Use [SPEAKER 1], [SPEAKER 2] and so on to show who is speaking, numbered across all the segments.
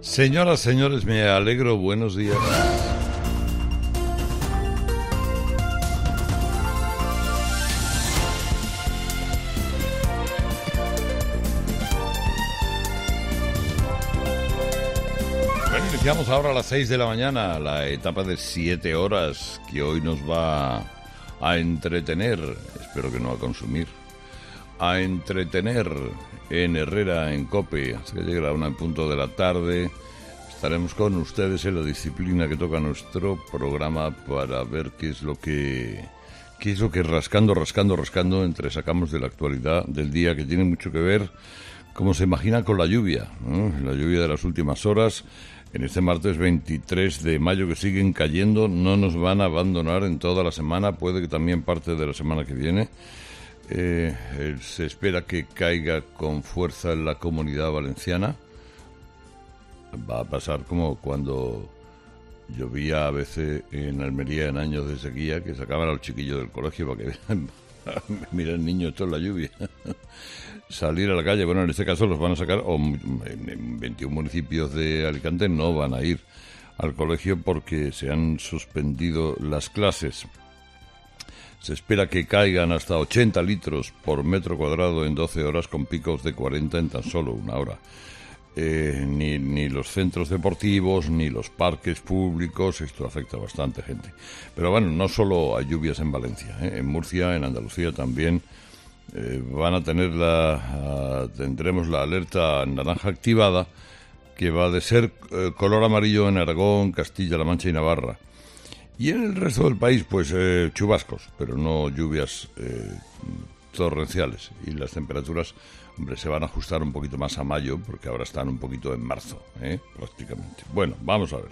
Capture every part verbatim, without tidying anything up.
[SPEAKER 1] Señoras, señores, me alegro, buenos días. Bueno, iniciamos ahora a las seis de la mañana, la etapa de siete horas que hoy nos va a entretener, espero que no a consumir, a entretener en Herrera, en COPE, hasta que llegue la una en punto de la tarde. Estaremos con ustedes en la disciplina que toca nuestro programa para ver qué es lo que qué es lo que rascando, rascando, rascando entre sacamos de la actualidad del día, que tiene mucho que ver, como se imagina, con la lluvia, ¿no? La lluvia de las últimas horas. En este martes veintitrés de mayo, que siguen cayendo, no nos van a abandonar en toda la semana, puede que también parte de la semana que viene. Eh, eh, se espera que caiga con fuerza en la Comunidad Valenciana. Va a pasar como cuando llovía a veces en Almería en años de sequía, que sacaban a los chiquillos del colegio para que vean, miren niños, esto es la lluvia. Salir a la calle, bueno, en este caso los van a sacar, o en veintiún municipios de Alicante no van a ir al colegio porque se han suspendido las clases. Se espera que caigan hasta ochenta litros por metro cuadrado en doce horas, con picos de cuarenta en tan solo una hora. Eh, ni, ni los centros deportivos, ni los parques públicos, esto afecta a bastante gente. Pero bueno, no solo hay lluvias en Valencia, ¿eh? En Murcia, en Andalucía también eh, van a tener la, uh, tendremos la alerta naranja activada, que va de ser eh, color amarillo en Aragón, Castilla-La Mancha y Navarra. Y en el resto del país, pues eh, chubascos, pero no lluvias eh, torrenciales. Y las temperaturas, hombre, se van a ajustar un poquito más a mayo, porque ahora están un poquito en marzo, ¿eh? Prácticamente. Bueno, vamos a ver.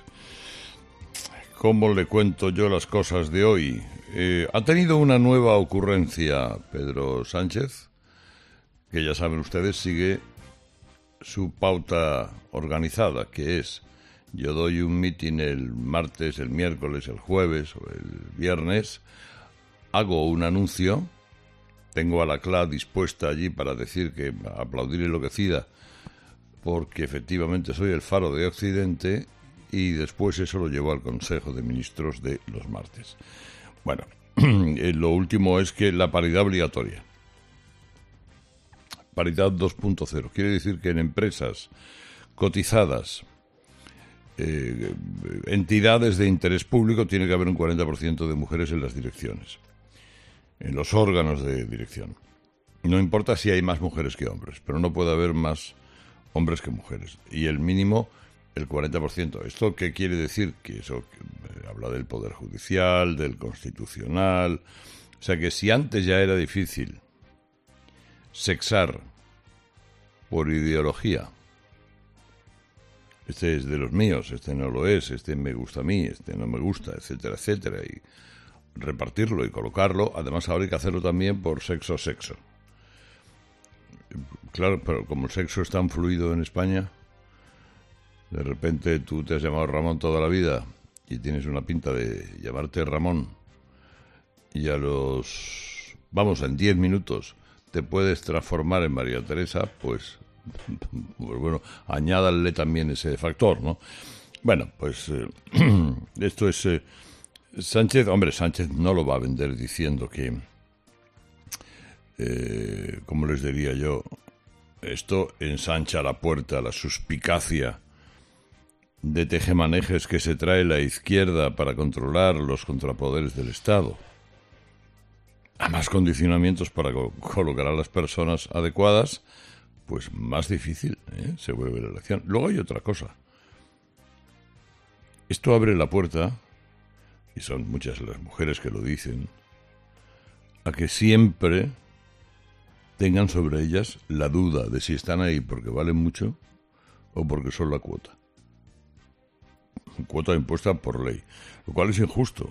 [SPEAKER 1] ¿Cómo le cuento yo las cosas de hoy? Eh, ha tenido una nueva ocurrencia Pedro Sánchez, que ya saben ustedes, sigue su pauta organizada, que es: yo doy un mitin el martes, el miércoles, el jueves o el viernes, hago un anuncio, tengo a la C L A dispuesta allí para decir que aplaudir enloquecida, porque efectivamente soy el faro de Occidente, y después eso lo llevo al Consejo de Ministros de los martes. Bueno, lo último es que la paridad obligatoria. Paridad dos punto cero. Quiere decir que en empresas cotizadas, Eh, entidades de interés público, tiene que haber un cuarenta por ciento de mujeres en las direcciones, en los órganos de dirección. No importa si hay más mujeres que hombres, pero no puede haber más hombres que mujeres. Y el mínimo, el cuarenta por ciento. ¿Esto qué quiere decir? Que eso que, eh, habla del Poder Judicial, del Constitucional. O sea que si antes ya era difícil sexar por ideología, este es de los míos, este no lo es, este me gusta a mí, este no me gusta, etcétera, etcétera, y repartirlo y colocarlo. Además ahora hay que hacerlo también por sexo sexo. Claro, pero como el sexo es tan fluido en España, de repente tú te has llamado Ramón toda la vida y tienes una pinta de llamarte Ramón, y a los, vamos, en diez minutos te puedes transformar en María Teresa, pues... Pues bueno, añádanle también ese factor, ¿no? Bueno, pues eh, esto es eh, Sánchez. Hombre, Sánchez no lo va a vender diciendo que, eh, como les diría yo, esto ensancha la puerta a la suspicacia de tejemanejes que se trae la izquierda para controlar los contrapoderes del Estado, a más condicionamientos para co- colocar a las personas adecuadas. Pues más difícil, ¿eh? Se vuelve la elección. Luego hay otra cosa. Esto abre la puerta, y son muchas las mujeres que lo dicen, a que siempre tengan sobre ellas la duda de si están ahí porque valen mucho o porque son la cuota. Cuota impuesta por ley, lo cual es injusto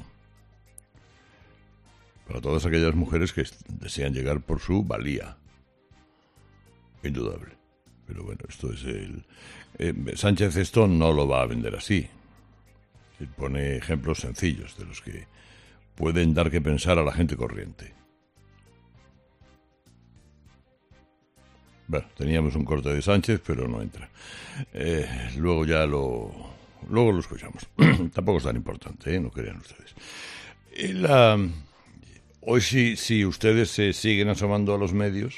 [SPEAKER 1] para todas aquellas mujeres que desean llegar por su valía. Indudable. Pero bueno, esto es el... Eh, Sánchez esto no lo va a vender así. Él pone ejemplos sencillos de los que pueden dar que pensar a la gente corriente. Bueno, teníamos un corte de Sánchez, pero no entra. Eh, luego ya lo... Luego lo escuchamos. Tampoco es tan importante, ¿eh? No crean ustedes. Y la... Hoy sí, si ustedes se siguen asomando a los medios,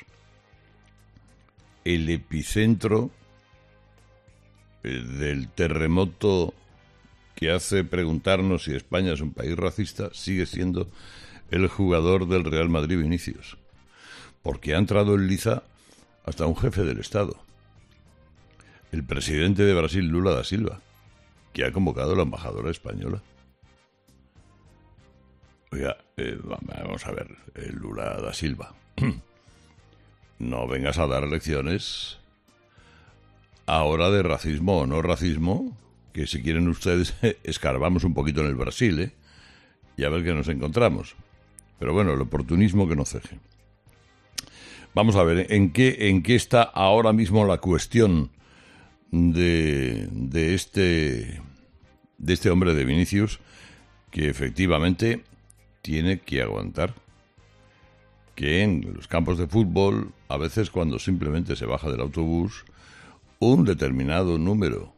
[SPEAKER 1] el epicentro del terremoto que hace preguntarnos si España es un país racista sigue siendo el jugador del Real Madrid, Vinicius. Porque ha entrado en liza hasta un jefe del Estado, el presidente de Brasil, Lula da Silva, que ha convocado a la embajadora española. Oiga, eh, vamos a ver, eh, Lula da Silva, no vengas a dar lecciones ahora de racismo o no racismo, que si quieren ustedes escarbamos un poquito en el Brasil, ¿eh? Y a ver qué nos encontramos. Pero bueno, el oportunismo que no ceje. Vamos a ver, ¿en qué, en qué está ahora mismo la cuestión de, de, este, de este hombre de Vinicius, que efectivamente tiene que aguantar que en los campos de fútbol, a veces cuando simplemente se baja del autobús, un determinado número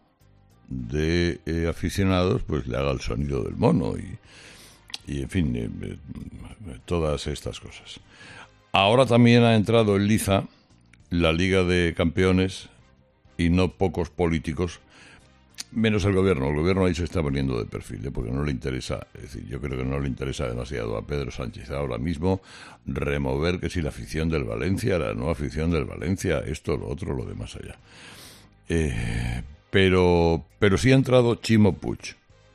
[SPEAKER 1] de eh, aficionados pues le haga el sonido del mono y, y en fin, eh, eh, todas estas cosas. Ahora también ha entrado en liza la Liga de Campeones y no pocos políticos, menos el gobierno. El gobierno ahí se está poniendo de perfil, ¿eh? Porque no le interesa, es decir, yo creo que no le interesa demasiado a Pedro Sánchez ahora mismo remover que si la afición del Valencia, la no afición del Valencia, esto, lo otro, lo de más allá. Eh, pero, pero sí ha entrado Chimo Puig,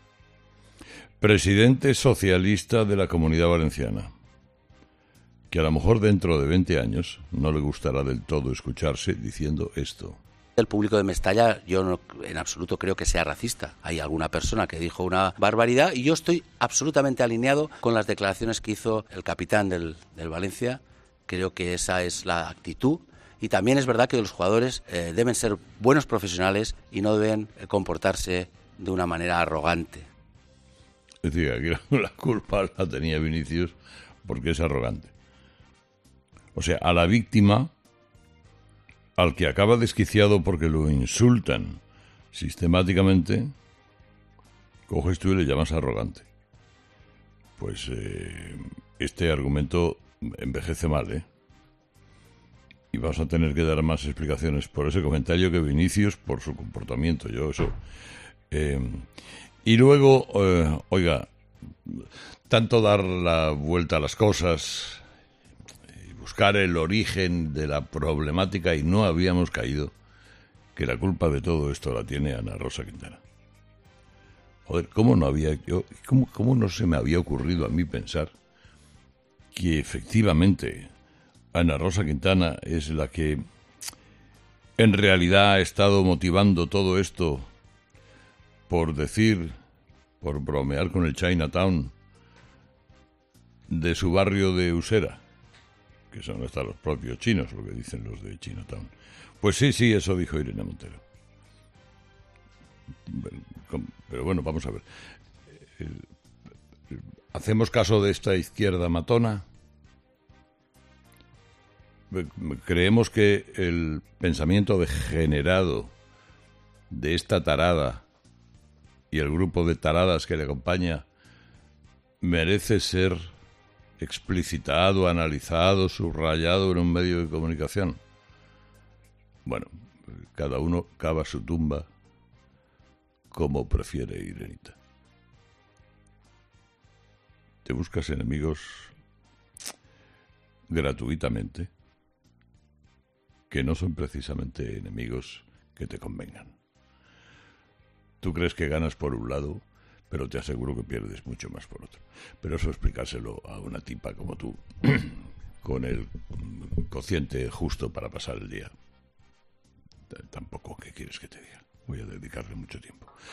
[SPEAKER 1] presidente socialista de la Comunidad Valenciana, que a lo mejor dentro de veinte años no le gustará del todo escucharse diciendo esto.
[SPEAKER 2] El público de Mestalla, yo no, en absoluto creo que sea racista. Hay alguna persona que dijo una barbaridad y yo estoy absolutamente alineado con las declaraciones que hizo el capitán del, del Valencia. Creo que esa es la actitud. Y también es verdad que los jugadores eh, deben ser buenos profesionales y no deben eh, comportarse de una manera arrogante.
[SPEAKER 1] Es decir, aquí la culpa la tenía Vinicius porque es arrogante. O sea, a la víctima, al que acaba desquiciado porque lo insultan sistemáticamente, coges tú y le llamas arrogante. Pues eh, este argumento envejece mal, ¿eh? Y vas a tener que dar más explicaciones por ese comentario que Vinicius por su comportamiento. Yo eso... Eh, y luego, eh, oiga, tanto dar la vuelta a las cosas... buscar el origen de la problemática y no habíamos caído que la culpa de todo esto la tiene Ana Rosa Quintana. Joder, ¿cómo no había yo, cómo, cómo no se me había ocurrido a mí pensar que efectivamente Ana Rosa Quintana es la que en realidad ha estado motivando todo esto por decir, por bromear con el Chinatown de su barrio de Usera? Que son hasta los propios chinos, lo que dicen los de Chinatown. Pues sí, sí, eso dijo Irene Montero. Pero bueno, vamos a ver. ¿Hacemos caso de esta izquierda matona? ¿Creemos que el pensamiento degenerado de esta tarada y el grupo de taradas que le acompaña merece ser explicitado, analizado, subrayado en un medio de comunicación? Bueno, cada uno cava su tumba como prefiere, Irenita. Te buscas enemigos gratuitamente que no son precisamente enemigos que te convengan. Tú crees que ganas por un lado, pero te aseguro que pierdes mucho más por otro. Pero eso explicárselo a una tipa como tú, con el cociente justo para pasar el día. Tampoco, ¿qué quieres que te diga? Voy a dedicarle mucho tiempo.